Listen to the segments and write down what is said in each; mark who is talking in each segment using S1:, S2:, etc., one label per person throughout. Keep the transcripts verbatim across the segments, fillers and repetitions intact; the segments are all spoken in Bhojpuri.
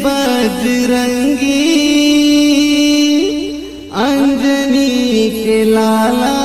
S1: बजरंगी अंजनी के लाला,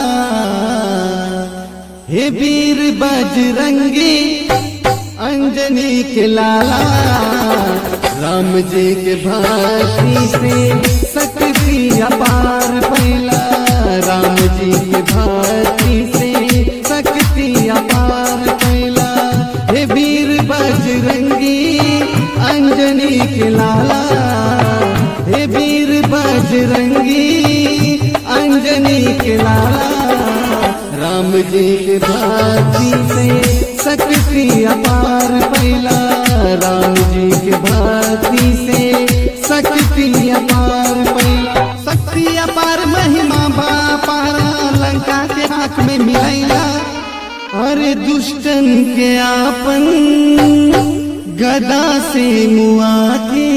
S1: हे वीर बजरंगी अंजनी के लाला, राम जी के भक्ति से शक्ति अपार पैला, राम जी के भक्ति से शक्ति अपार पैला, हे वीर बजरंगी अंजनी के लाला, हे वीर बजरंगी अंजनी के लाला, राम जी के भक्ति से शक्ति अपार पैला, राम जी के भक्ति से शक्ति अपार पैला, शक्ति अपार महिमा बापारा लंका के हाथ में मिलैला, अरे दुष्टन के आपन गदा से मुआ के,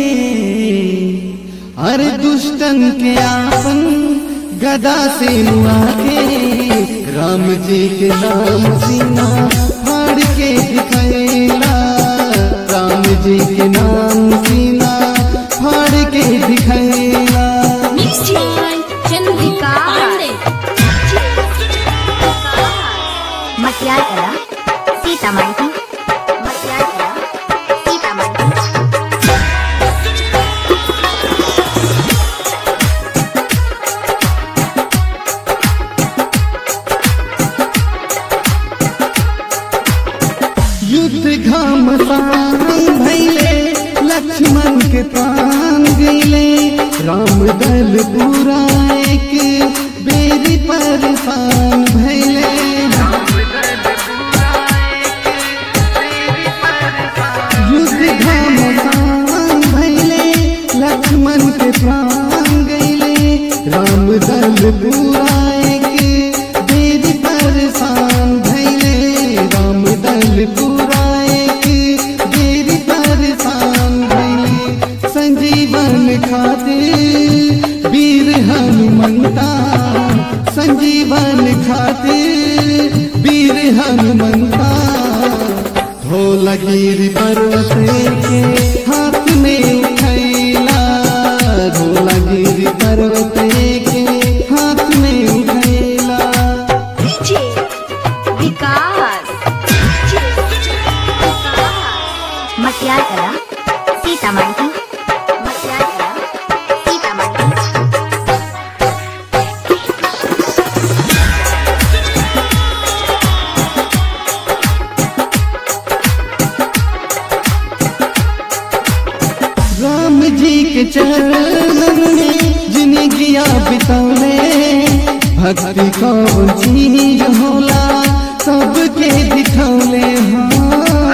S1: अरे दुष्टन के आपन गदा से मुआ के, राम जी के नाम सीना फाड़ के दिखैला, राम जी के नाम सीना फाड़ के दिखैला।
S2: चंद्रिका मटियार कला सीतामढ़ी, मटियार कला सीतामढ़ी।
S1: युद्ध घमासान भैले लक्ष्मण के प्राण गईले, राम दल पूरा एक बेरी परेशान भैले, युद्ध घमासान भैले लक्ष्मण के प्राण गईले, राम दल पूरा एक बेरी परेशान भैले, राम दल पूरा एक बेरी परेशान भैले, संजीवन खातिर वीर हनुमंता, संजीवन खातिर वीर हनुमंता, धौलागिरी पर्वत के हाथ में उठैला, धौलागिरी पर्वत के हाथ में उठैला।
S2: विकास मटियार कला सीतामढ़ी, मटियार कला सीतामढ़ी।
S1: राम जी के चरणन में जिंदगिया बितौले, भक्ति कौन चीज होला सबके दिखौले, हाँ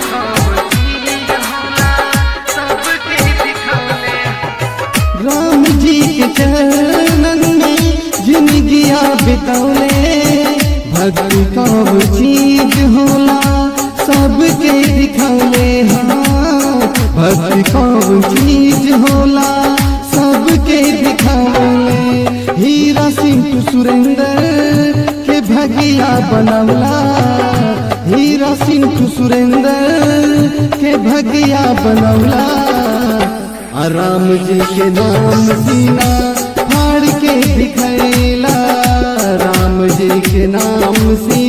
S1: राम जी के चरणन में जिंदगिया बितौले, भक्ति कौन चीज होला सबके दिखौले, हाँ भक्ति कौन चीज होला सबके दिखौले, हीरा सिंह सुरेंद्र के भगिया बनौला, हीरा सिंह सुरेंद्र के भगिया बनौला, राम जी के नाम सीना फाड़ के दिखैला, राम जी के नाम सीना